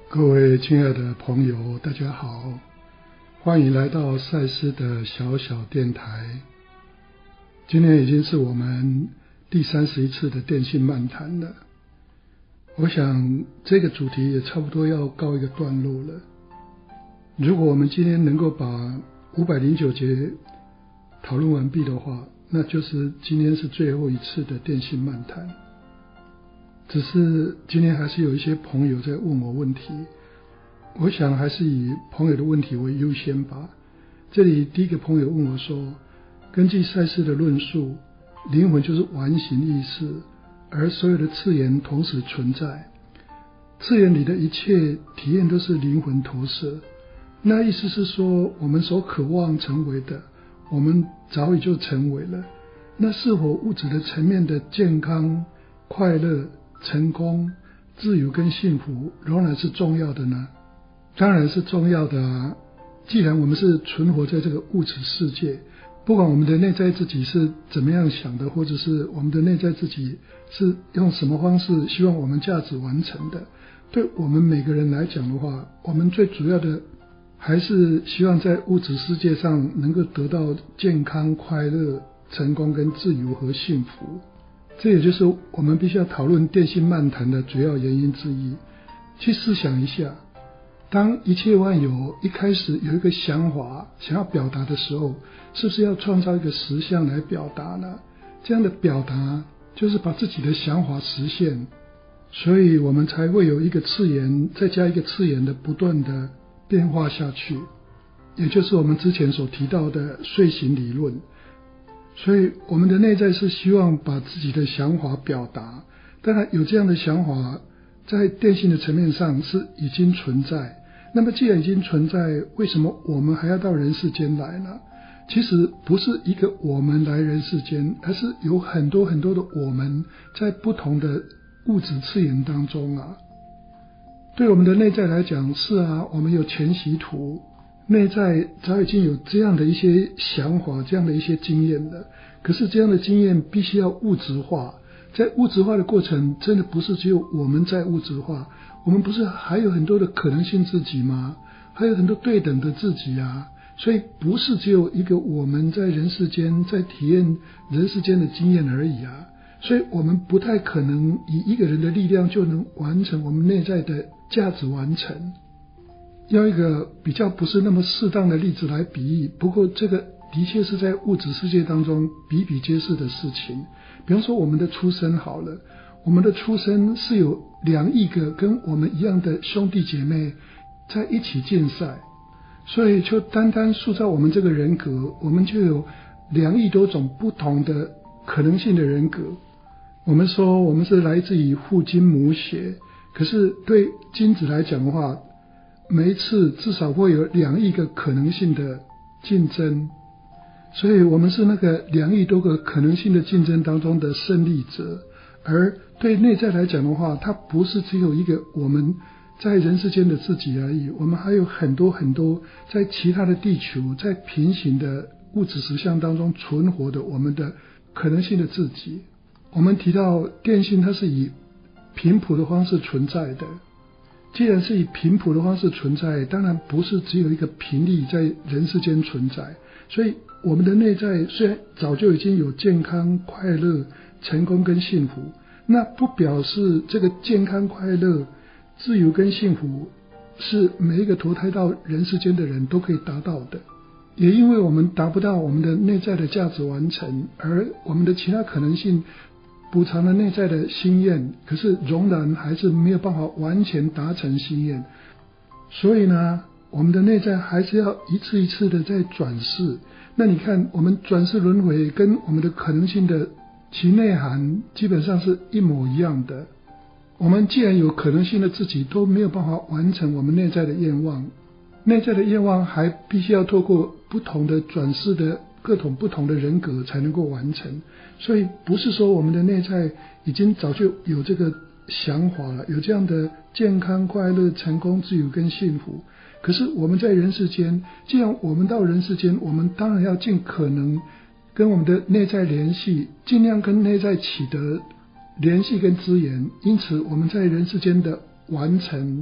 各位亲爱的朋友，大家好，欢迎来到赛斯的小小电台。今天已经是我们第31次的电信漫谈了，我想这个主题也差不多要告一个段落了。如果我们今天能够把509节讨论完毕的话，那就是今天是最后一次的电信漫谈。只是今天还是有一些朋友在问我问题，我想还是以朋友的问题为优先吧。这里第一个朋友问我说，根据赛斯的论述，灵魂就是完形意识，而所有的次元同时存在，次元里的一切体验都是灵魂投射。那意思是说，我们所渴望成为的，我们早已就成为了。那是否物质的层面的健康、快乐、成功、自由跟幸福仍然是重要的呢？当然是重要的啊！既然我们是存活在这个物质世界，不管我们的内在自己是怎么样想的，或者是我们的内在自己是用什么方式希望我们价值完成的，对我们每个人来讲的话，我们最主要的还是希望在物质世界上能够得到健康、快乐、成功跟自由和幸福。这也就是我们必须要讨论电信漫谈的主要原因之一。去思想一下，当一切万有一开始有一个想法想要表达的时候，是不是要创造一个实相来表达呢？这样的表达就是把自己的想法实现，所以我们才会有一个次元再加一个次元的不断的变化下去，也就是我们之前所提到的睡醒理论。所以我们的内在是希望把自己的想法表达，当然有这样的想法在电信的层面上是已经存在。那么既然已经存在，为什么我们还要到人世间来呢？其实不是一个我们来人世间，而是有很多很多的我们在不同的物质次元当中啊。对我们的内在来讲，是啊，我们有全息图，内在早已经有这样的一些想法，这样的一些经验了。可是这样的经验必须要物质化，在物质化的过程，真的不是只有我们在物质化，我们不是还有很多的可能性自己吗？还有很多对等的自己啊。所以不是只有一个我们在人世间在体验人世间的经验而已啊。所以我们不太可能以一个人的力量就能完成我们内在的价值完成。用一个比较不是那么适当的例子来比喻，不过这个的确是在物质世界当中比比皆是的事情。比方说我们的出生好了，我们的出生是有2亿个跟我们一样的兄弟姐妹在一起竞赛，所以就单单塑造我们这个人格，我们就有2亿多种不同的可能性的人格。我们说我们是来自于父精母血，可是对精子来讲的话，每一次至少会有2亿个可能性的竞争，所以我们是那个2亿多个可能性的竞争当中的胜利者。而对内在来讲的话，它不是只有一个我们在人世间的自己而已，我们还有很多很多在其他的地球，在平行的物质实相当中存活的我们的可能性的自己。我们提到电信，它是以频谱的方式存在的。既然是以频谱的方式存在，当然不是只有一个频率在人世间存在。所以我们的内在虽然早就已经有健康、快乐、成功跟幸福，那不表示这个健康、快乐、自由跟幸福是每一个投胎到人世间的人都可以达到的。也因为我们达不到我们的内在的价值完成，而我们的其他可能性补偿了内在的心愿，可是仍然还是没有办法完全达成心愿。所以呢，我们的内在还是要一次一次的在转世。那你看，我们转世轮回跟我们的可能性的其内涵基本上是一模一样的。我们既然有可能性的自己都没有办法完成我们内在的愿望，内在的愿望还必须要透过不同的转世的各种不同的人格才能够完成。所以不是说我们的内在已经早就有这个想法了，有这样的健康、快乐、成功、自由跟幸福。可是我们在人世间，既然我们到人世间，我们当然要尽可能跟我们的内在联系，尽量跟内在取得联系跟资源。因此我们在人世间的完成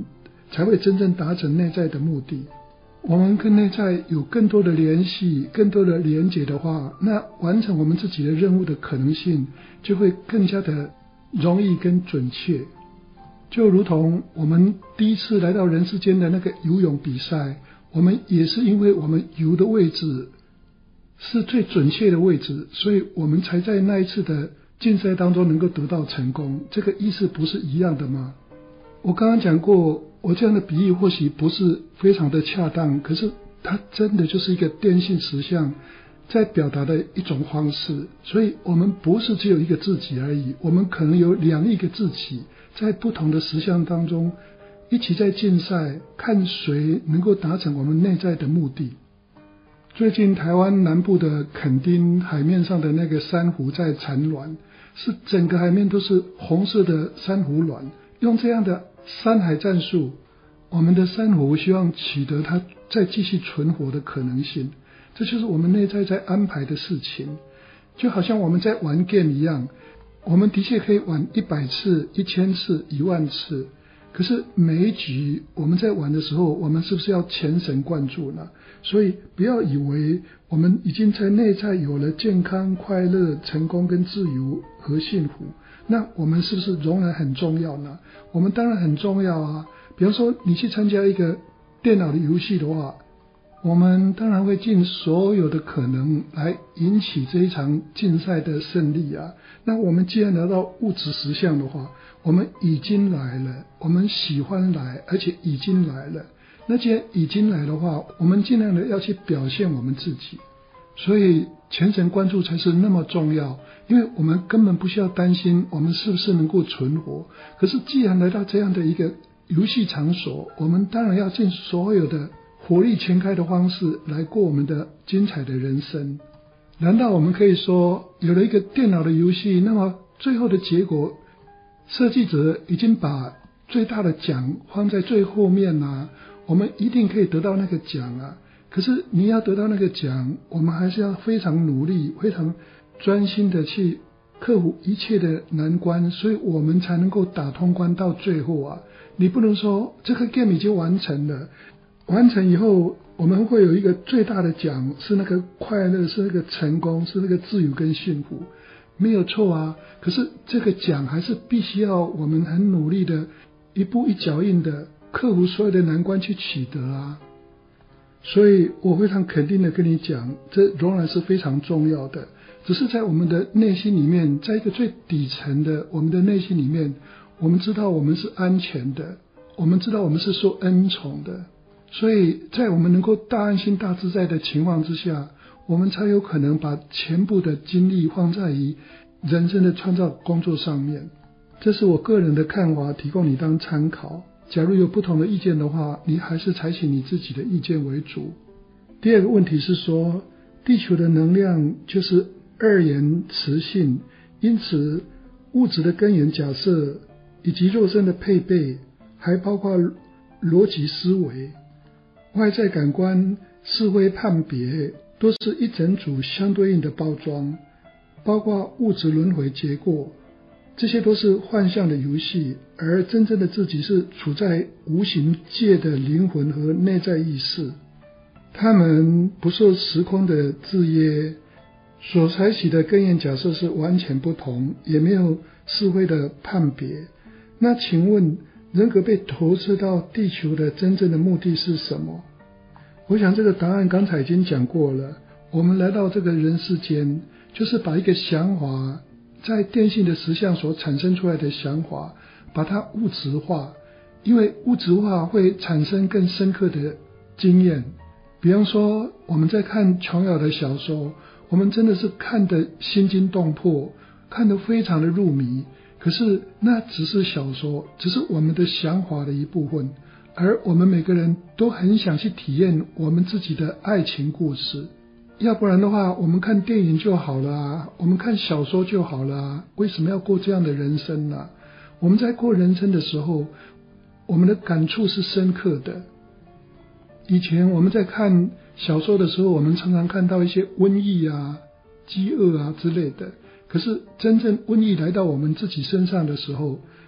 才会真正达成内在的目的。我们跟内在有更多的联系，更多的连结的话，那完成我们自己的任务的可能性就会更加的容易跟准确。就如同我们第一次来到人世间的那个游泳比赛，我们也是因为我们游的位置是最准确的位置，所以我们才在那一次的竞赛当中能够得到成功。这个意思不是一样的吗？我刚刚讲过，我这样的比喻或许不是非常的恰当，可是它真的就是一个电信实相在表达的一种方式。所以我们不是只有一个自己而已，我们可能有2亿个自己在不同的实相当中一起在竞赛，看谁能够达成我们内在的目的。最近台湾南部的垦丁海面上的那个珊瑚在产卵，是整个海面都是红色的珊瑚卵。用这样的山海战术，我们的珊瑚希望取得它再继续存活的可能性。这就是我们内在在安排的事情。就好像我们在玩 game 一样，我们的确可以玩100次、1000次、10000次，可是每一局我们在玩的时候，我们是不是要全神贯注呢？所以不要以为我们已经在内在有了健康、快乐、成功跟自由和幸福，那我们是不是仍然很重要呢？我们当然很重要啊。比方说你去参加一个电脑的游戏的话，我们当然会尽所有的可能来引起这一场竞赛的胜利啊。那我们既然来到物质实相的话，我们已经来了，我们喜欢来，而且已经来了。那既然已经来的话，我们尽量的要去表现我们自己。所以全神贯注才是那么重要，因为我们根本不需要担心我们是不是能够存活。可是既然来到这样的一个游戏场所，我们当然要尽所有的火力全开的方式来过我们的精彩的人生。难道我们可以说有了一个电脑的游戏，那么最后的结果设计者已经把最大的奖放在最后面啊，我们一定可以得到那个奖啊？可是你要得到那个奖，我们还是要非常努力、非常专心的去克服一切的难关，所以我们才能够打通关到最后啊。你不能说这个 game 已经完成了，完成以后我们会有一个最大的奖，是那个快乐，是那个成功，是那个自由跟幸福，没有错啊。可是这个奖还是必须要我们很努力的一步一脚印的克服所有的难关去取得啊。所以我非常肯定的跟你讲，这仍然是非常重要的，只是在我们的内心里面，在一个最底层的我们的内心里面，我们知道我们是安全的，我们知道我们是受恩宠的，所以在我们能够大安心大自在的情况之下，我们才有可能把全部的精力放在于人生的创造工作上面。这是我个人的看法，提供你当参考。假如有不同的意见的话，你还是采取你自己的意见为主。第二个问题是说，地球的能量就是二元磁性，因此物质的根源假设以及肉身的配备，还包括逻辑思维、外在感官、是非判别，都是一整组相对应的包装，包括物质轮回结果，这些都是幻象的游戏，而真正的自己是处在无形界的灵魂和内在意识，他们不受时空的制约，所采取的根源假设是完全不同，也没有是非的判别。那请问人格被投射到地球的真正的目的是什么？我想这个答案刚才已经讲过了。我们来到这个人世间，就是把一个想法，在电信的实相所产生出来的想法，把它物质化，因为物质化会产生更深刻的经验。比方说我们在看琼瑶的小说，我们真的是看得心惊动魄，看得非常的入迷，可是那只是小说，只是我们的想法的一部分，而我们每个人都很想去体验我们自己的爱情故事。要不然的话，我们看电影就好了啊，我们看小说就好了啊，为什么要过这样的人生呢？我们在过人生的时候，我们的感触是深刻的。以前我们在看小说的时候，我们常常看到一些瘟疫啊、饥饿啊之类的，可是真正瘟疫来到我们自己身上的时候，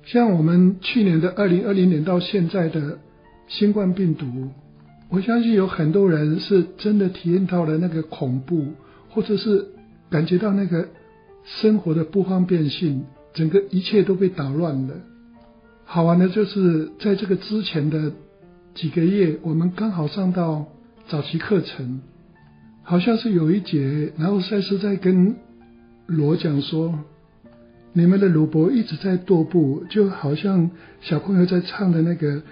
像我们去年的2020年到现在的新冠病毒，我相信有很多人是真的体验到了那个恐怖，或者是感觉到那个生活的不方便性，整个一切都被打乱了。好玩的就是在这个之前的几个月，我们刚好上到早期课程，好像是有一节，然后赛斯在跟罗讲说，你们的鲁伯一直在踱步，就好像小朋友在唱的那个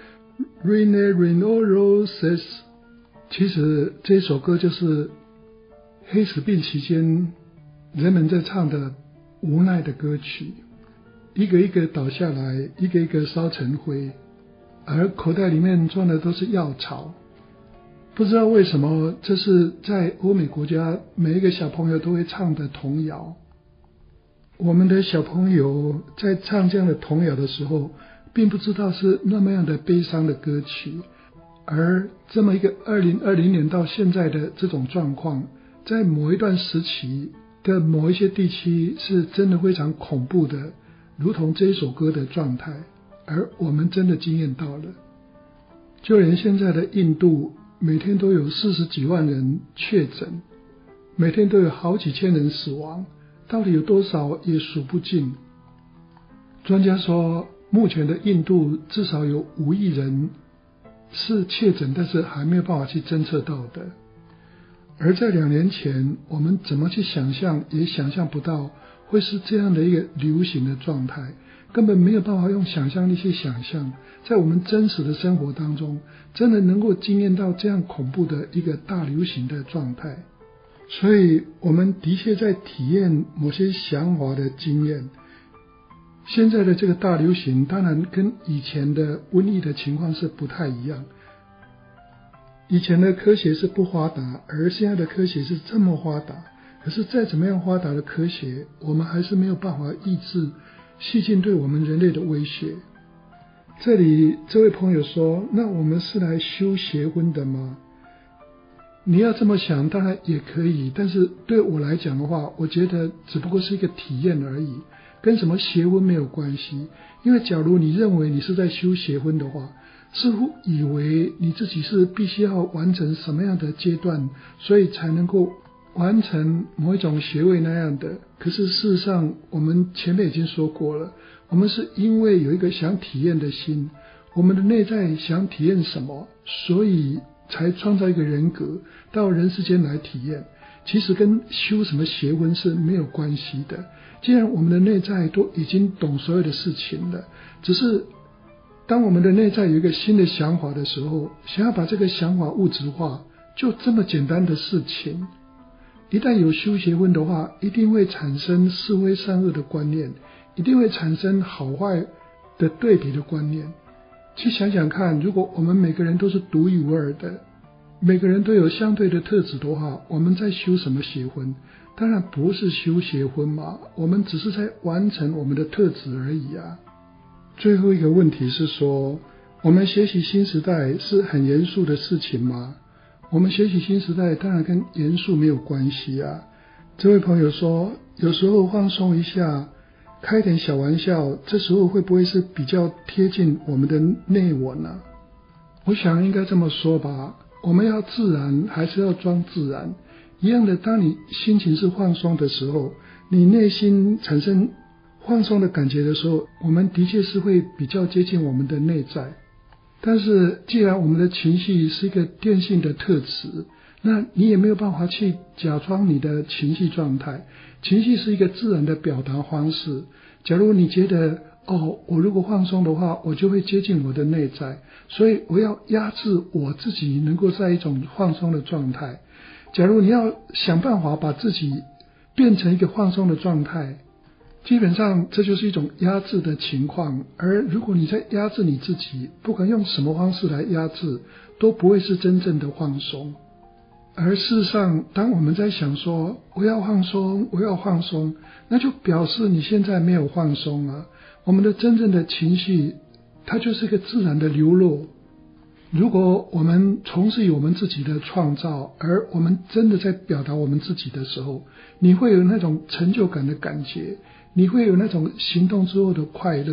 Rene Reno Roses。 其实这首歌就是黑死病期间人们在唱的无奈的歌曲，一个一个倒下来，一个一个烧成灰，而口袋里面装的都是药草。不知道为什么，这是在欧美国家每一个小朋友都会唱的童谣。我们的小朋友在唱这样的童谣的时候，并不知道是那么样的悲伤的歌曲，而这么一个2020年到现在的这种状况，在某一段时期的某一些地区是真的非常恐怖的，如同这一首歌的状态，而我们真的经验到了。就连现在的印度，每天都有40几万人确诊，每天都有好几千人死亡，到底有多少也数不尽。专家说，目前的印度至少有5亿人是确诊，但是还没有办法去侦测到的。而在2年前，我们怎么去想象也想象不到会是这样的一个流行的状态，根本没有办法用想象力去想象，在我们真实的生活当中，真的能够经验到这样恐怖的一个大流行的状态。所以我们的确在体验某些降华的经验。现在的这个大流行当然跟以前的瘟疫的情况是不太一样，以前的科学是不发达，而现在的科学是这么发达。可是再怎么样发达的科学，我们还是没有办法抑制细菌对我们人类的威胁。这里这位朋友说，那我们是来修邪婚的吗？你要这么想当然也可以，但是对我来讲的话，我觉得只不过是一个体验而已，跟什么邪婚没有关系。因为假如你认为你是在修邪婚的话，似乎以为你自己是必须要完成什么样的阶段，所以才能够完成某一种学位那样的。可是事实上，我们前面已经说过了，我们是因为有一个想体验的心，我们的内在想体验什么，所以才创造一个人格到人世间来体验。其实跟修什么邪婚是没有关系的。既然我们的内在都已经懂所有的事情了，只是当我们的内在有一个新的想法的时候，想要把这个想法物质化，就这么简单的事情。一旦有修邪婚的话，一定会产生是非善恶的观念，一定会产生好坏的对比的观念。去想想看，如果我们每个人都是独一无二的，每个人都有相对的特质的话，我们在修什么邪婚？当然不是修邪婚嘛，我们只是在完成我们的特质而已啊。最后一个问题是说，我们学习新时代是很严肃的事情吗？我们学习新时代当然跟严肃没有关系啊。这位朋友说，有时候放松一下，开点小玩笑，这时候会不会是比较贴近我们的内我呢？我想应该这么说吧，我们要自然还是要装自然。一样的，当你心情是放松的时候，你内心产生放松的感觉的时候，我们的确是会比较接近我们的内在。但是既然我们的情绪是一个电性的特质，那你也没有办法去假装你的情绪状态。情绪是一个自然的表达方式。假如你觉得我如果放松的话，我就会接近我的内在，所以我要压制我自己能够在一种放松的状态。假如你要想办法把自己变成一个放松的状态，基本上这就是一种压制的情况。而如果你在压制你自己，不管用什么方式来压制，都不会是真正的放松。而事实上，当我们在想说我要放松，我要放松，那就表示你现在没有放松啊。我们的真正的情绪，它就是一个自然的流露。如果我们从事于我们自己的创造，而我们真的在表达我们自己的时候，你会有那种成就感的感觉，你会有那种行动之后的快乐，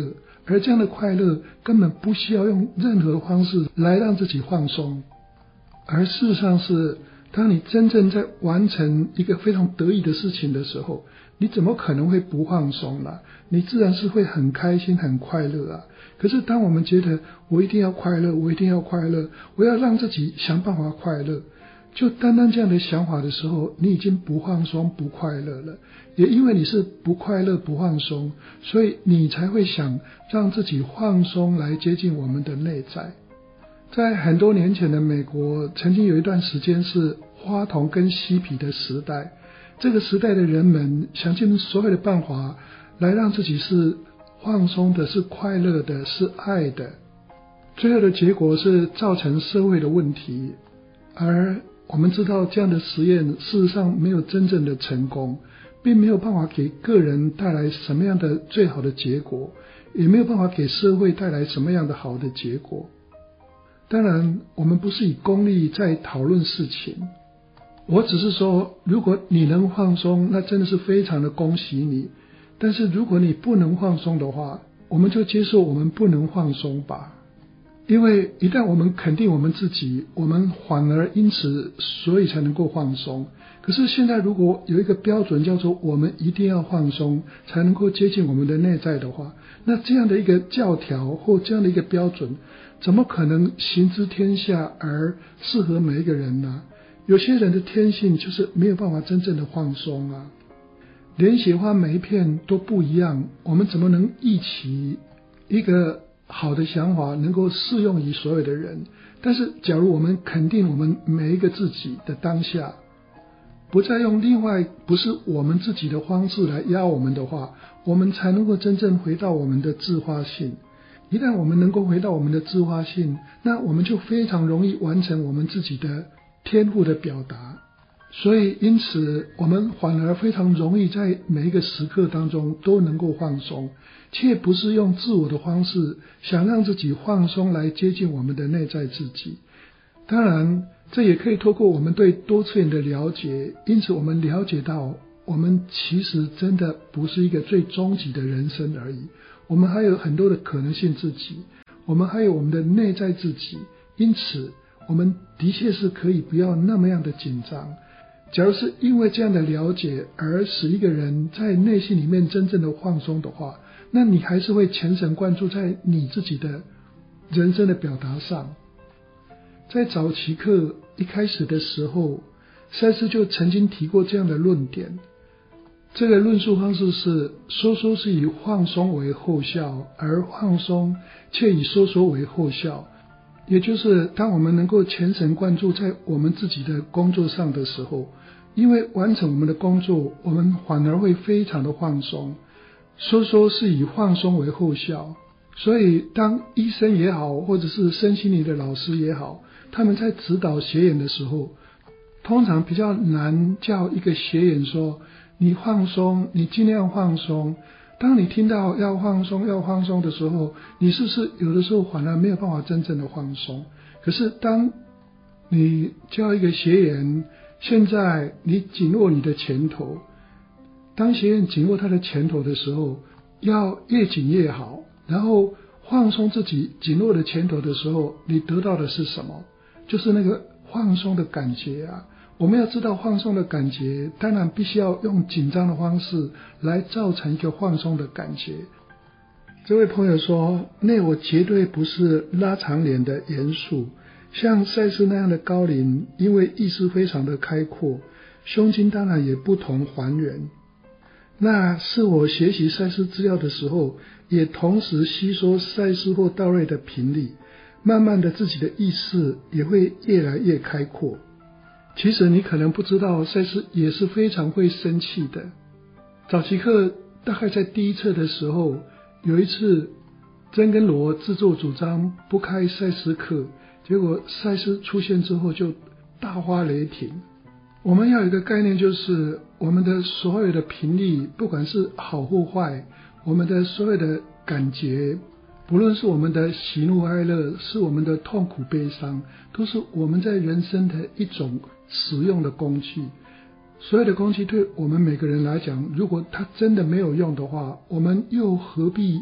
而这样的快乐根本不需要用任何方式来让自己放松。而事实上是，当你真正在完成一个非常得意的事情的时候，你怎么可能会不放松呢？你自然是会很开心很快乐啊。可是当我们觉得我一定要快乐，我一定要快乐，我要让自己想办法快乐，就单单这样的想法的时候，你已经不放松不快乐了。也因为你是不快乐不放松，所以你才会想让自己放松来接近我们的内在。在很多年前的美国，曾经有一段时间是花童跟嬉皮的时代。这个时代的人们想尽所有的办法来让自己是放松的，是快乐的，是爱的。最后的结果是造成社会的问题，而我们知道这样的实验事实上没有真正的成功，并没有办法给个人带来什么样的最好的结果，也没有办法给社会带来什么样的好的结果。当然我们不是以功利在讨论事情，我只是说，如果你能放松，那真的是非常的恭喜你。但是如果你不能放松的话，我们就接受我们不能放松吧。因为一旦我们肯定我们自己，我们反而因此所以才能够放松。可是现在如果有一个标准叫做我们一定要放松才能够接近我们的内在的话，那这样的一个教条或这样的一个标准，怎么可能行之天下而适合每一个人呢？有些人的天性就是没有办法真正的放松啊。连雪花每一片都不一样，我们怎么能预期一个好的想法能够适用于所有的人？但是假如我们肯定我们每一个自己的当下，不再用另外不是我们自己的方式来压我们的话，我们才能够真正回到我们的自发性。一旦我们能够回到我们的自发性，那我们就非常容易完成我们自己的天赋的表达。所以因此我们反而非常容易在每一个时刻当中都能够放松，却不是用自我的方式想让自己放松来接近我们的内在自己。当然这也可以透过我们对多次元的了解，因此我们了解到我们其实真的不是一个最终极的人生而已，我们还有很多的可能性自己，我们还有我们的内在自己。因此我们的确是可以不要那么样的紧张。假如是因为这样的了解而使一个人在内心里面真正的放松的话，那你还是会全神贯注在你自己的人生的表达上。在早期课一开始的时候，赛斯就曾经提过这样的论点。这个论述方式是，收缩是以放松为后效，而放松却以收缩为后效。也就是当我们能够全神贯注在我们自己的工作上的时候，因为完成我们的工作，我们反而会非常的放松。收缩是以放松为后效，所以当医生也好，或者是身心灵的老师也好，他们在指导学员的时候，通常比较难叫一个学员说你放松，你尽量放松。当你听到要放松的时候，你是不是有的时候反而没有办法真正的放松？可是当你叫一个学员，现在你紧握你的拳头，当学员紧握他的拳头的时候，要越紧越好，然后放松自己紧握的拳头的时候，你得到的是什么？就是那个放松的感觉啊。我们要知道放松的感觉，当然必须要用紧张的方式来造成一个放松的感觉。这位朋友说，内我绝对不是拉长脸的严肃，像赛斯那样的高龄，因为意识非常的开阔，胸襟当然也不同还原。那是我学习赛斯资料的时候，也同时吸收赛斯或道瑞的频率，慢慢的自己的意识也会越来越开阔。其实你可能不知道，赛斯也是非常会生气的。早期课大概在第一册的时候，有一次珍跟罗自作主张不开赛斯课，结果赛斯出现之后就大发雷霆。我们要有一个概念，就是我们的所有的频率，不管是好或坏，我们的所有的感觉，不论是我们的喜怒哀乐，是我们的痛苦悲伤，都是我们在人生的一种使用的工具。所有的工具对我们每个人来讲，如果它真的没有用的话，我们又何必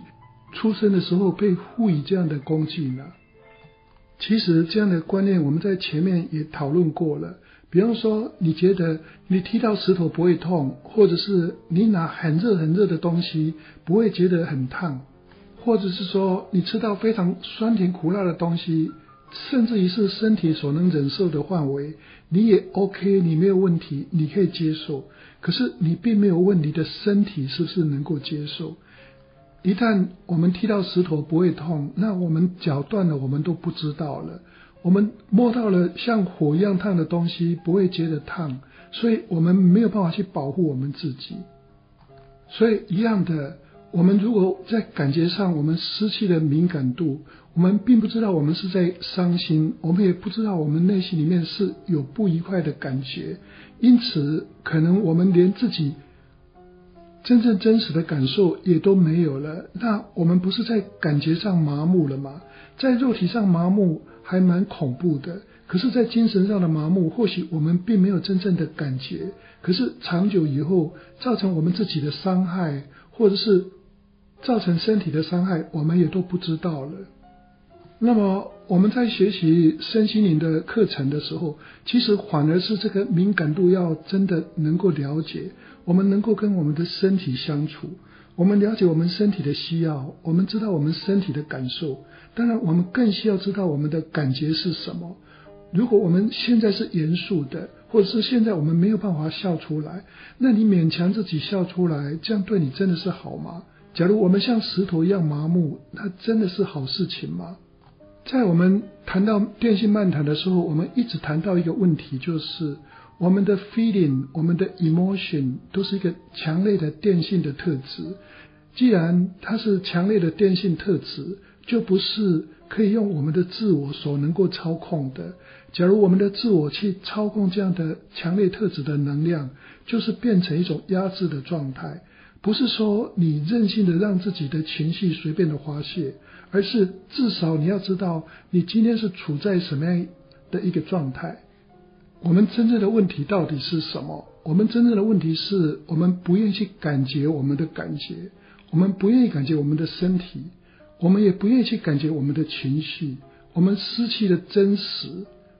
出生的时候被赋予这样的功绩呢？其实这样的观念我们在前面也讨论过了。比方说，你觉得你踢到石头不会痛，或者是你拿很热很热的东西不会觉得很烫，或者是说你吃到非常酸甜苦辣的东西，甚至于是身体所能忍受的范围，你也 OK， 你没有问题，你可以接受。可是你并没有问你的身体是不是能够接受。一旦我们踢到石头不会痛，那我们脚断了我们都不知道了。我们摸到了像火一样烫的东西不会觉得烫，所以我们没有办法去保护我们自己。所以一样的，我们如果在感觉上我们失去了敏感度，我们并不知道我们是在伤心，我们也不知道我们内心里面是有不愉快的感觉，因此可能我们连自己真正真实的感受也都没有了。那我们不是在感觉上麻木了吗？在肉体上麻木还蛮恐怖的，可是在精神上的麻木，或许我们并没有真正的感觉，可是长久以后造成我们自己的伤害，或者是造成身体的伤害，我们也都不知道了。那么我们在学习身心灵的课程的时候，其实反而是这个敏感度要真的能够了解，我们能够跟我们的身体相处，我们了解我们身体的需要，我们知道我们身体的感受，当然我们更需要知道我们的感觉是什么。如果我们现在是严肃的，或者是现在我们没有办法笑出来，那你勉强自己笑出来，这样对你真的是好吗？假如我们像石头一样麻木，那真的是好事情吗？在我们谈到电信漫谈的时候，我们一直谈到一个问题，就是我们的 feeling， 我们的 emotion 都是一个强烈的电信的特质。既然它是强烈的电信特质，就不是可以用我们的自我所能够操控的。假如我们的自我去操控这样的强烈特质的能量，就是变成一种压制的状态。不是说你任性的让自己的情绪随便的发泄，而是至少你要知道你今天是处在什么样的一个状态。我们真正的问题到底是什么？我们真正的问题是我们不愿意去感觉我们的感觉，我们不愿意感觉我们的身体，我们也不愿意去感觉我们的情绪，我们失去了真实。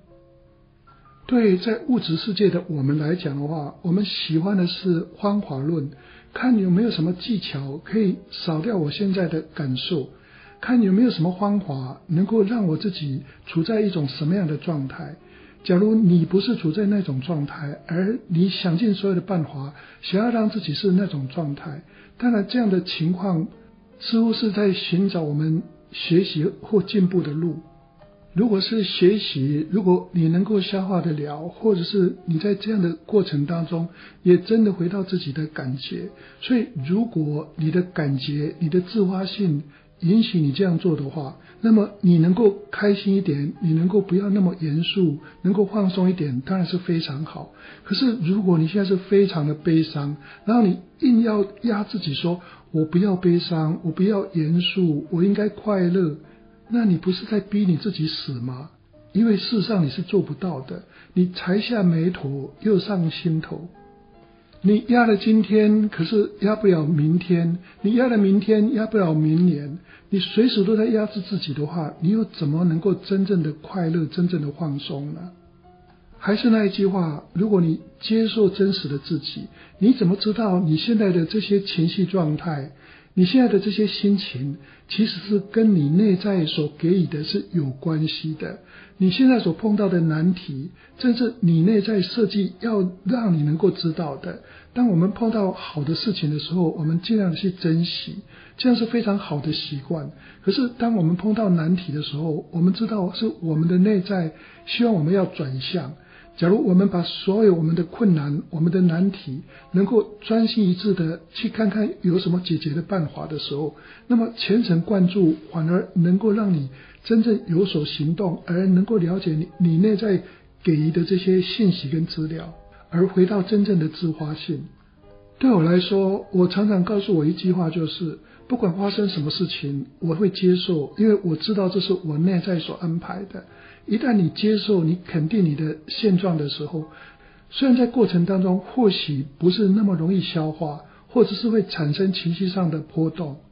对在物质世界的我们来讲的话，我们喜欢的是方法论，看有没有什么技巧可以扫掉我现在的感受，看有没有什么方法能够让我自己处在一种什么样的状态。假如你不是处在那种状态，而你想尽所有的办法想要让自己是那种状态，当然这样的情况似乎是在寻找我们学习或进步的路。如果是学习，如果你能够消化得了，或者是你在这样的过程当中也真的回到自己的感觉，所以如果你的感觉，你的自发性允许你这样做的话，那么你能够开心一点，你能够不要那么严肃，能够放松一点，当然是非常好。可是如果你现在是非常的悲伤，然后你硬要压自己说我不要悲伤，我不要严肃，我应该快乐，那你不是在逼你自己死吗？因为事实上你是做不到的，你才下眉头又上心头。你压了今天，可是压不了明天，你压了明天，压不了明年，你随时都在压制自己的话，你又怎么能够真正的快乐，真正的放松呢？还是那一句话，如果你接受真实的自己，你怎么知道你现在的这些情绪状态，你现在的这些心情，其实是跟你内在所给予的是有关系的。你现在所碰到的难题，正是你内在设计要让你能够知道的。当我们碰到好的事情的时候，我们尽量去珍惜，这样是非常好的习惯。可是当我们碰到难题的时候，我们知道是我们的内在希望我们要转向。假如我们把所有我们的困难，我们的难题能够专心一致的去看看有什么解决的办法的时候，那么全神贯注反而能够让你真正有所行动，而能够了解你内在给予的这些信息跟资料，而回到真正的自发性。对我来说，我常常告诉我一句话，就是不管发生什么事情，我会接受，因为我知道这是我内在所安排的。一旦你接受，你肯定你的现状的时候，虽然在过程当中或许不是那么容易消化，或者是会产生情绪上的波动，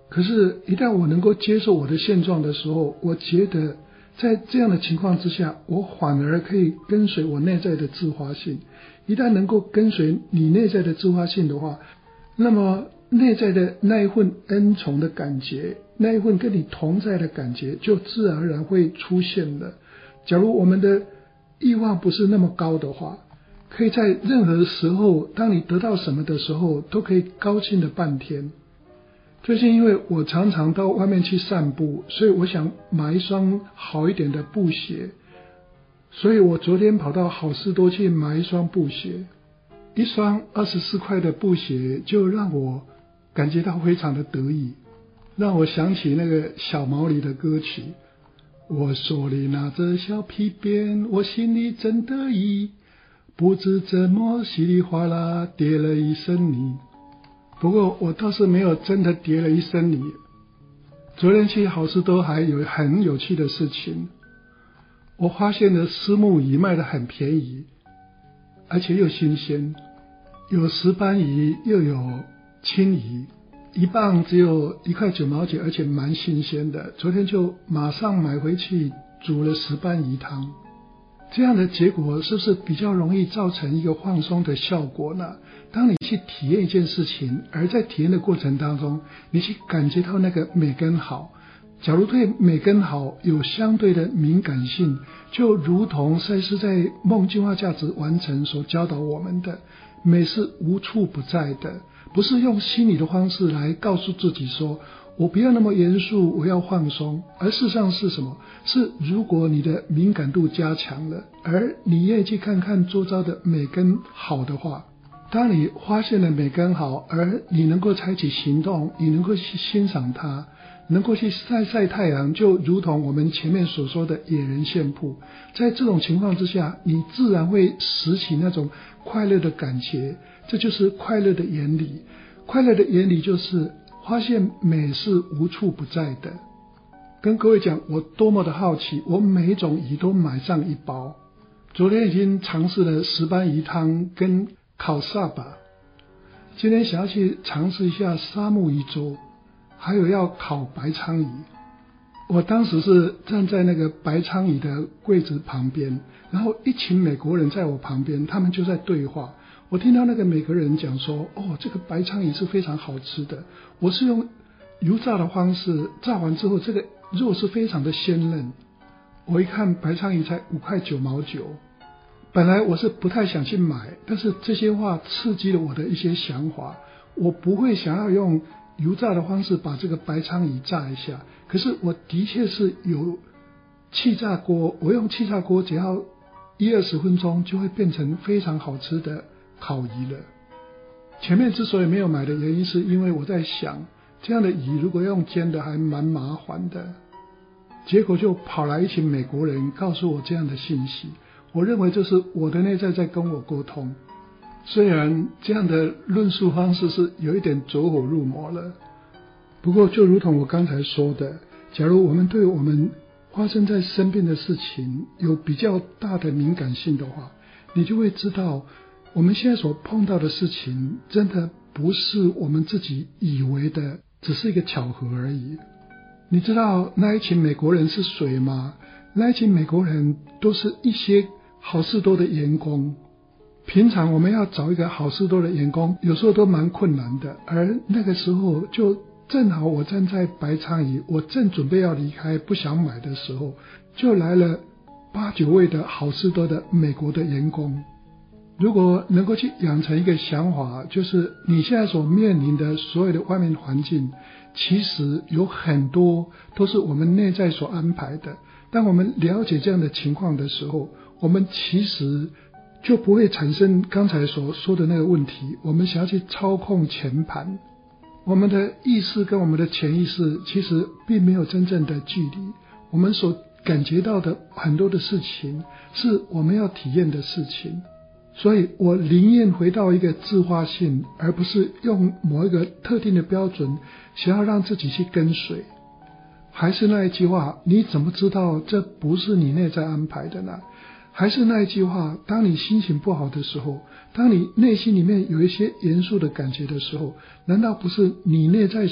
可是一旦我能够接受我的现状的时候，我觉得在这样的情况之下，我反而可以跟随我内在的自发性。一旦能够跟随你内在的自发性的话，那么内在的那一份恩宠的感觉，那一份跟你同在的感觉，就自然而然会出现了。假如我们的欲望不是那么高的话，可以在任何时候，当你得到什么的时候，都可以高兴了半天。最近因为我常常到外面去散步，所以我想买一双好一点的布鞋，所以我昨天跑到好市多去买一双布鞋。一双24块的布鞋就让我感觉到非常的得意，让我想起那个小毛驴的歌曲，我手里拿着小皮鞭，我心里真得意，不知怎么稀里哗啦跌了一身泥。不过我倒是没有真的跌了一身泥。昨天去好市多还有很有趣的事情，我发现了虱目鱼卖得很便宜，而且又新鲜，有石斑鱼又有青鱼，一磅只有1块9毛9，而且蛮新鲜的。昨天就马上买回去煮了石斑鱼汤。这样的结果是不是比较容易造成一个放松的效果呢？当你去体验一件事情，而在体验的过程当中，你去感觉到那个美跟好，假如对美跟好有相对的敏感性，就如同赛斯在《梦进化价值完成》所教导我们的，美是无处不在的，不是用心理的方式来告诉自己说我不要那么严肃，我要放松，而事实上是什么？是如果你的敏感度加强了，而你愿意去看看周遭的美跟好的话，当你发现了美跟好，而你能够采取行动，你能够去欣赏它，能够去晒晒太阳，就如同我们前面所说的野人献曝，在这种情况之下，你自然会拾起那种快乐的感觉，这就是快乐的原理。快乐的原理就是发现美是无处不在的。跟各位讲，我多么的好奇，我每一种鱼都买上1包。昨天已经尝试了石斑鱼汤跟烤萨巴，今天想要去尝试一下沙木鱼粥，还有要烤白鲳鱼。我当时是站在那个白鲳鱼的柜子旁边，然后一群美国人在我旁边，他们就在对话。我听到那个美国人讲说，这个白鲳鱼是非常好吃的，我是用油炸的方式炸完之后，这个肉是非常的鲜嫩。我一看白鲳鱼才5块9毛9，本来我是不太想去买，但是这些话刺激了我的一些想法。我不会想要用油炸的方式把这个白鲳鱼炸一下，可是我的确是有气炸锅，我用气炸锅只要10-20分钟就会变成非常好吃的烤鱼了。前面之所以没有买的原因，是因为我在想，这样的鱼如果用煎的还蛮麻烦的。结果就跑来一群美国人告诉我这样的信息，我认为这是我的内在在跟我沟通。虽然这样的论述方式是有一点走火入魔了，不过就如同我刚才说的，假如我们对我们发生在身边的事情有比较大的敏感性的话，你就会知道我们现在所碰到的事情真的不是我们自己以为的只是一个巧合而已。你知道那一群美国人是谁吗？那一群美国人都是一些好事多的员工。平常我们要找一个好事多的员工，有时候都蛮困难的，而那个时候就正好我站在白鲳鱼，我正准备要离开不想买的时候，就来了8-9位的好事多的美国的员工。如果能够去养成一个想法，就是你现在所面临的所有的外面环境，其实有很多都是我们内在所安排的。当我们了解这样的情况的时候，我们其实就不会产生刚才所说的那个问题，我们想要去操控全盘。我们的意识跟我们的潜意识其实并没有真正的距离，我们所感觉到的很多的事情是我们要体验的事情。所以我宁愿回到一个自发性，而不是用某一个特定的标准想要让自己去跟随。还是那一句话，你怎么知道这不是你内在安排的呢？还是那一句话，当你心情不好的时候，当你内心里面有一些严肃的感觉的时候，难道不是你内在所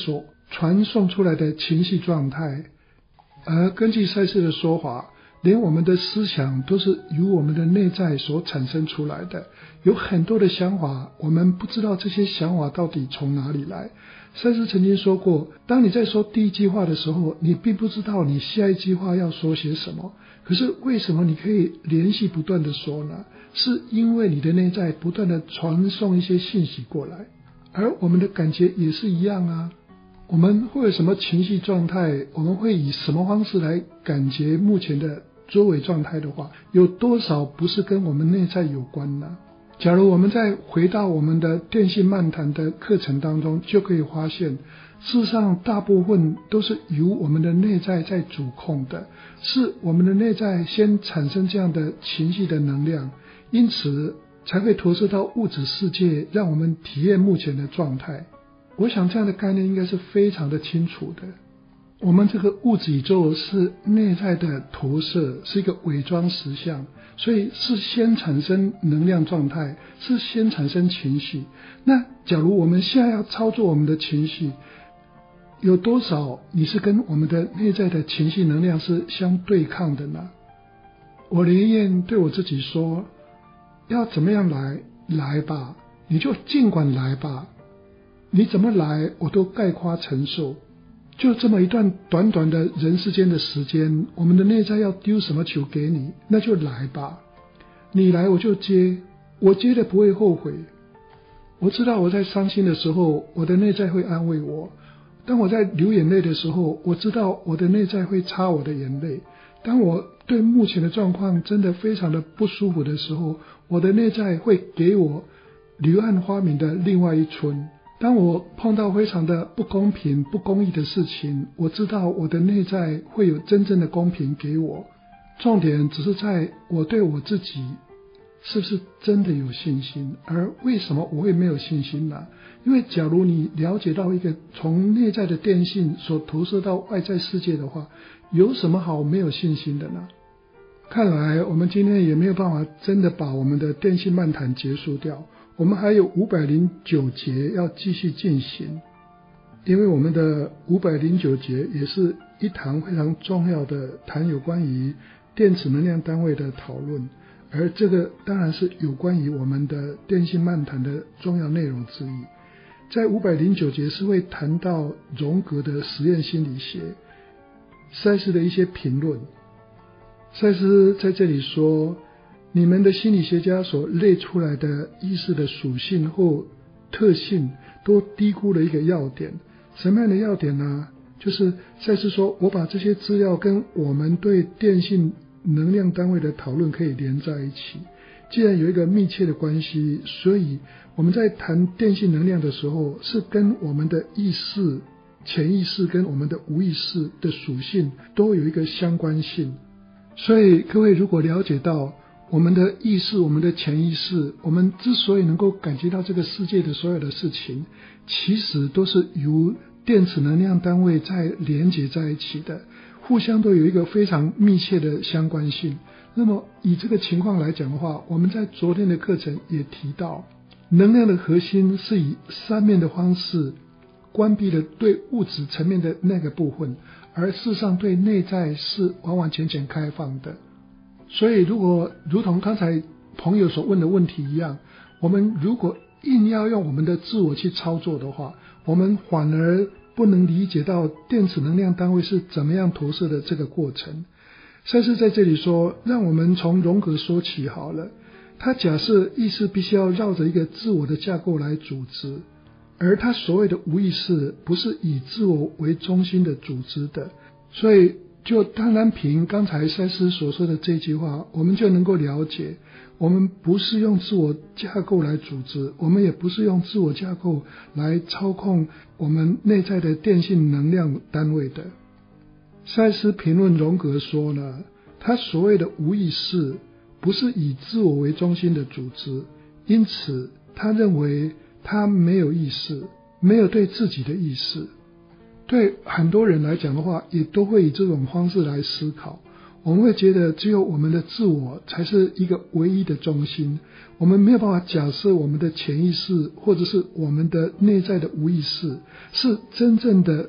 传送出来的情绪状态。而根据赛斯的说法，连我们的思想都是由我们的内在所产生出来的，有很多的想法，我们不知道这些想法到底从哪里来。赛斯曾经说过，当你在说第一句话的时候，你并不知道你下一句话要说些什么，可是为什么你可以连续不断的说呢？是因为你的内在不断的传送一些信息过来。而我们的感觉也是一样啊，我们会有什么情绪状态，我们会以什么方式来感觉目前的周围状态的话，有多少不是跟我们内在有关呢？假如我们再回到我们的电信漫谈的课程当中，就可以发现，事实上大部分都是由我们的内在在主控的，是我们的内在先产生这样的情绪的能量，因此才会投射到物质世界，让我们体验目前的状态。我想这样的概念应该是非常的清楚的。我们这个物质宇宙是内在的投射，是一个伪装实相，所以是先产生能量状态，是先产生情绪。那假如我们现在要操作我们的情绪，有多少你是跟我们的内在的情绪能量是相对抗的呢？我连夜对我自己说，要怎么样来吧，你就尽管来吧，你怎么来我都概括承受。就这么一段短短的人世间的时间，我们的内在要丢什么球给你，那就来吧，你来我就接，我接的不会后悔。我知道我在伤心的时候，我的内在会安慰我；当我在流眼泪的时候，我知道我的内在会擦我的眼泪；当我对目前的状况真的非常的不舒服的时候，我的内在会给我柳暗花明的另外一春。当我碰到非常的不公平、不公义的事情，我知道我的内在会有真正的公平给我。重点只是在我对我自己是不是真的有信心。而为什么我会没有信心呢？因为假如你了解到一个从内在的电信所投射到外在世界的话，有什么好没有信心的呢？看来我们今天也没有办法真的把我们的电信漫谈结束掉，我们还有509节要继续进行。因为我们的509节也是一堂非常重要的谈有关于电子能量单位的讨论，而这个当然是有关于我们的电信漫谈的重要内容之一。在509节是会谈到荣格的实验心理学，赛斯的一些评论。赛斯在这里说，你们的心理学家所列出来的意识的属性或特性都低估了一个要点。什么样的要点呢？就是赛斯说，我把这些资料跟我们对电信能量单位的讨论可以连在一起。既然有一个密切的关系，所以我们在谈电信能量的时候，是跟我们的意识、潜意识跟我们的无意识的属性都有一个相关性。所以各位如果了解到我们的意识、我们的潜意识，我们之所以能够感觉到这个世界的所有的事情，其实都是由电子能量单位在连接在一起的，互相都有一个非常密切的相关性。那么以这个情况来讲的话，我们在昨天的课程也提到，能量的核心是以三面的方式关闭了对物质层面的那个部分，而事实上对内在是完完全全开放的。所以如果如同刚才朋友所问的问题一样，我们如果硬要用我们的自我去操作的话，我们反而不能理解到电子能量单位是怎么样投射的这个过程。赛斯在这里说，让我们从荣格说起好了。他假设意识必须要绕着一个自我的架构来组织，而他所谓的无意识不是以自我为中心的组织的。所以就当然凭刚才赛斯所说的这句话，我们就能够了解，我们不是用自我架构来组织，我们也不是用自我架构来操控我们内在的电信能量单位的。赛斯评论荣格说呢，他所谓的无意识不是以自我为中心的组织，因此他认为他没有意识，没有对自己的意识。对很多人来讲的话，也都会以这种方式来思考。我们会觉得只有我们的自我才是一个唯一的中心，我们没有办法假设我们的潜意识或者是我们的内在的无意识是真正的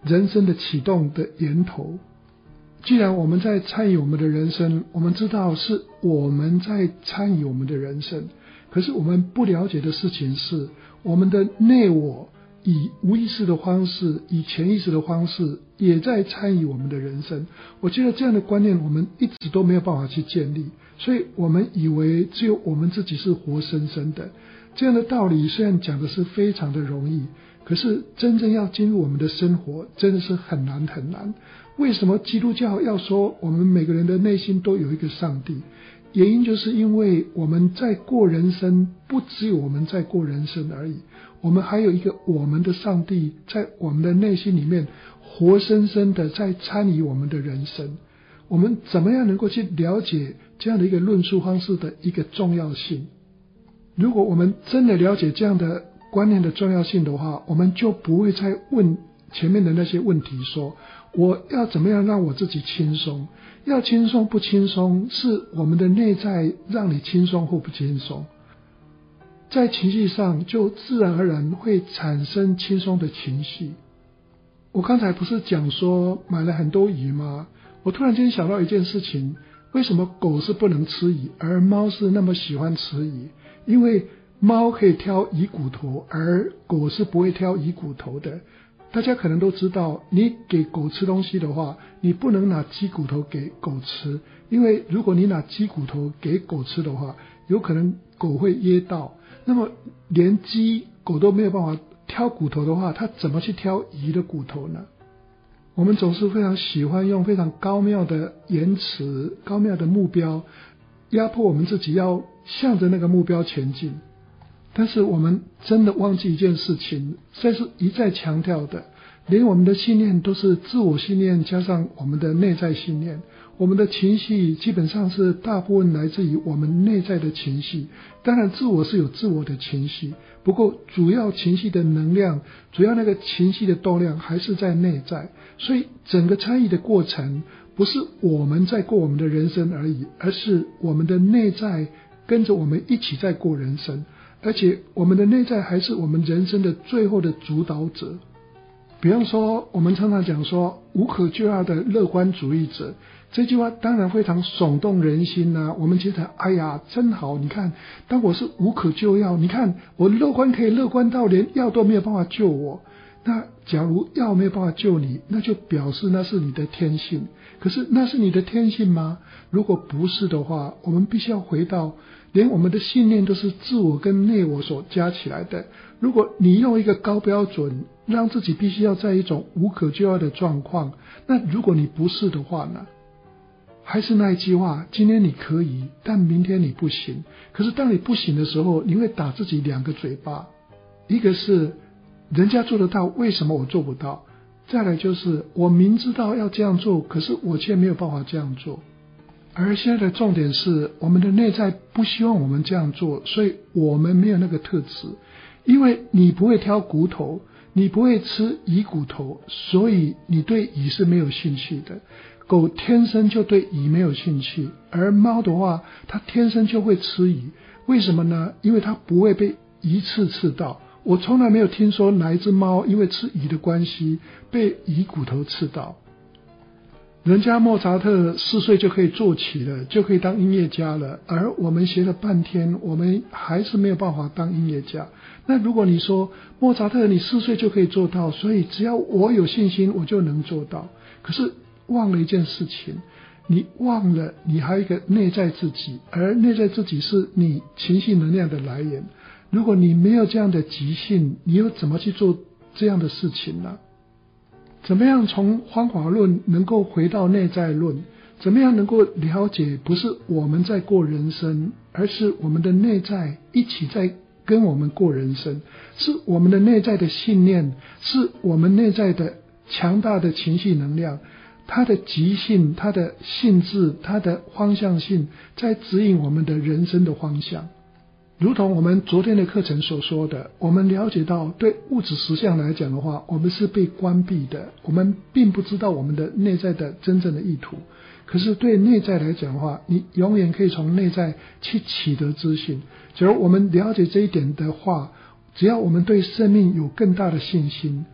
人生的启动的源头。既然我们在参与我们的人生，我们知道是我们在参与我们的人生，可是我们不了解的事情是，我们的内我以无意识的方式，以潜意识的方式也在参与我们的人生。我觉得这样的观念我们一直都没有办法去建立，所以我们以为只有我们自己是活生生的。这样的道理虽然讲的是非常的容易，可是真正要进入我们的生活真的是很难很难。为什么基督教要说我们每个人的内心都有一个上帝？原因就是因为我们在过人生，不只有我们在过人生而已，我们还有一个我们的上帝在我们的内心里面活生生的在参与我们的人生。我们怎么样能够去了解这样的一个论述方式的一个重要性？如果我们真的了解这样的观念的重要性的话，我们就不会再问前面的那些问题，说我要怎么样让我自己轻松，要轻松不轻松，是我们的内在让你轻松或不轻松。在情绪上就自然而然会产生轻松的情绪。我刚才不是讲说买了很多鱼吗？我突然间想到一件事情，为什么狗是不能吃鱼，而猫是那么喜欢吃鱼？因为猫可以挑鱼骨头，而狗是不会挑鱼骨头的。大家可能都知道，你给狗吃东西的话，你不能拿鸡骨头给狗吃，因为如果你拿鸡骨头给狗吃的话，有可能狗会噎到。那么连鸡狗都没有办法挑骨头的话，它怎么去挑鱼的骨头呢？我们总是非常喜欢用非常高妙的言辞、高妙的目标，压迫我们自己要向着那个目标前进。但是我们真的忘记一件事情，这是一再强调的，连我们的信念都是自我信念加上我们的内在信念。我们的情绪基本上是大部分来自于我们内在的情绪，当然自我是有自我的情绪，不过主要情绪的能量，主要那个情绪的动量还是在内在。所以整个参与的过程不是我们在过我们的人生而已，而是我们的内在跟着我们一起在过人生，而且我们的内在还是我们人生的最后的主导者。比方说我们常常讲说无可救药的乐观主义者，这句话当然非常耸动人心啊。我们觉得哎呀真好，你看当我是无可救药，你看我乐观可以乐观到连药都没有办法救我。那假如药没有办法救你，那就表示那是你的天性。可是那是你的天性吗？如果不是的话，我们必须要回到连我们的信念都是自我跟内我所加起来的。如果你用一个高标准让自己必须要在一种无可救药的状况，那如果你不是的话呢？还是那一句话，今天你可以，但明天你不行。可是当你不行的时候，你会打自己两个嘴巴，一个是人家做得到，为什么我做不到？再来就是我明知道要这样做，可是我却没有办法这样做。而现在的重点是，我们的内在不希望我们这样做，所以我们没有那个特质。因为你不会挑骨头，你不会吃鱼骨头，所以你对鱼是没有兴趣的。狗天生就对鱼没有兴趣，而猫的话，它天生就会吃鱼。为什么呢？因为它不会被鱼刺到。我从来没有听说哪一只猫因为吃鱼的关系被鱼骨头刺到。人家莫扎特4岁就可以作曲了，就可以当音乐家了，而我们学了半天，我们还是没有办法当音乐家。那如果你说莫扎特你4岁就可以做到，所以只要我有信心我就能做到，可是忘了一件事情，你忘了你还有一个内在自己，而内在自己是你情绪能量的来源。如果你没有这样的即兴，你又怎么去做这样的事情呢？怎么样从方法论能够回到内在论？怎么样能够了解不是我们在过人生，而是我们的内在一起在跟我们过人生，是我们的内在的信念，是我们内在的强大的情绪能量，它的即兴，它的性质，它的方向性，在指引我们的人生的方向。如同我们昨天的课程所说的，我们了解到对物质实相来讲的话，我们是被关闭的，我们并不知道我们的内在的真正的意图。可是对内在来讲的话，你永远可以从内在去取得资讯。假如我们了解这一点的话，只要我们对生命有更大的信心，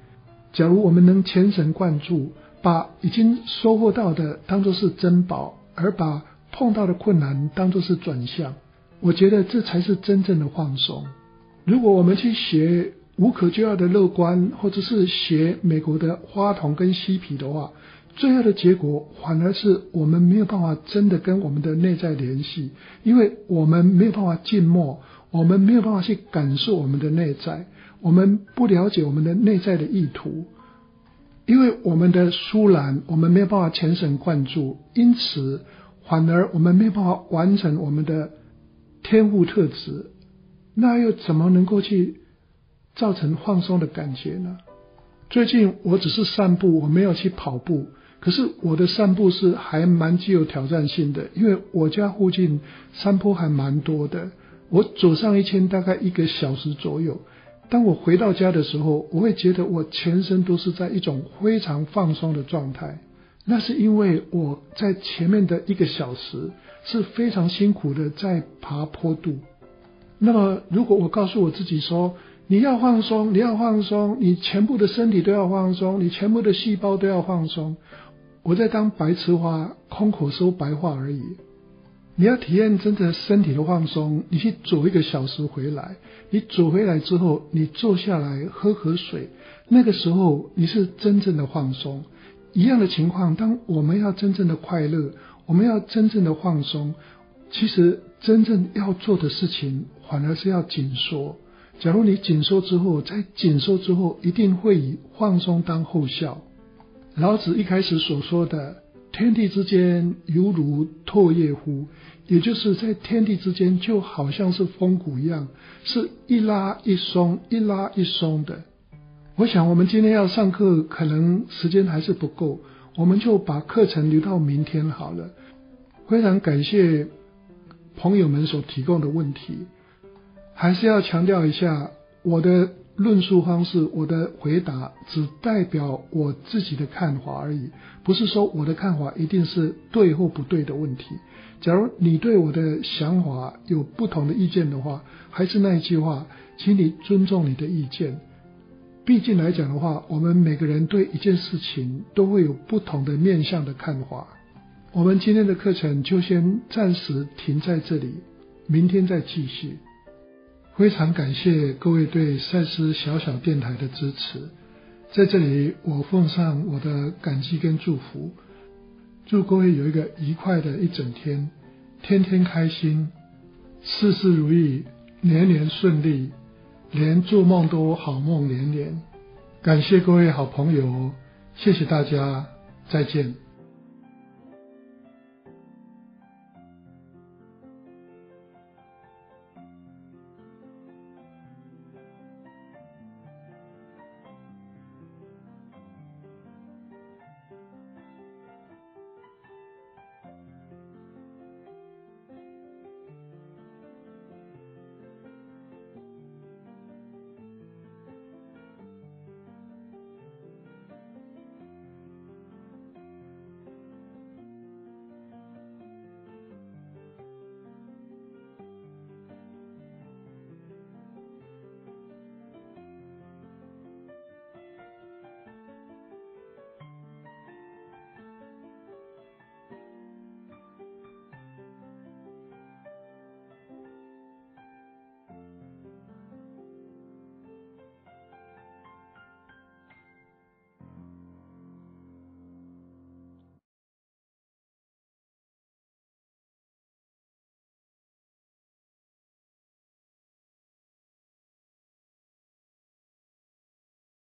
假如我们能全神贯注，把已经收获到的当作是珍宝，而把碰到的困难当作是转向，我觉得这才是真正的放松。如果我们去学无可救药的乐观，或者是学美国的花童跟嬉皮的话，最后的结果反而是我们没有办法真的跟我们的内在联系，因为我们没有办法静默，我们没有办法去感受我们的内在，我们不了解我们的内在的意图，因为我们的疏懒，我们没有办法全神贯注，因此反而我们没有办法完成我们的天赋特质，那又怎么能够去造成放松的感觉呢？最近我只是散步，我没有去跑步，可是我的散步是还蛮具有挑战性的，因为我家附近山坡还蛮多的，我走上一圈大概1个小时左右。当我回到家的时候，我会觉得我全身都是在一种非常放松的状态，那是因为我在前面的1个小时是非常辛苦的在爬坡度。那么如果我告诉我自己说，你要放松，你要放松，你全部的身体都要放松，你全部的细胞都要放松，我在当白痴话，空口说白话而已。你要体验真的身体的放松，你去走1个小时回来，你走回来之后，你坐下来喝口水，那个时候你是真正的放松。一样的情况，当我们要真正的快乐，我们要真正的放松，其实真正要做的事情反而是要紧缩。假如你紧缩之后，在紧缩之后一定会以放松当后效。老子一开始所说的天地之间犹如唾液乎，也就是在天地之间就好像是风骨一样，是一拉一松，一拉一松的。我想我们今天要上课，可能时间还是不够，我们就把课程留到明天好了。非常感谢朋友们所提供的问题，还是要强调一下，我的论述方式，我的回答只代表我自己的看法而已，不是说我的看法一定是对或不对的问题。假如你对我的想法有不同的意见的话，还是那一句话，请你尊重你的意见。毕竟来讲的话，我们每个人对一件事情都会有不同的面向的看法。我们今天的课程就先暂时停在这里，明天再继续。非常感谢各位对赛斯小小电台的支持，在这里我奉上我的感激跟祝福，祝各位有一个愉快的一整天，天天开心，事事如意，年年顺利，连做梦都好梦连连。感谢各位好朋友，谢谢大家，再见。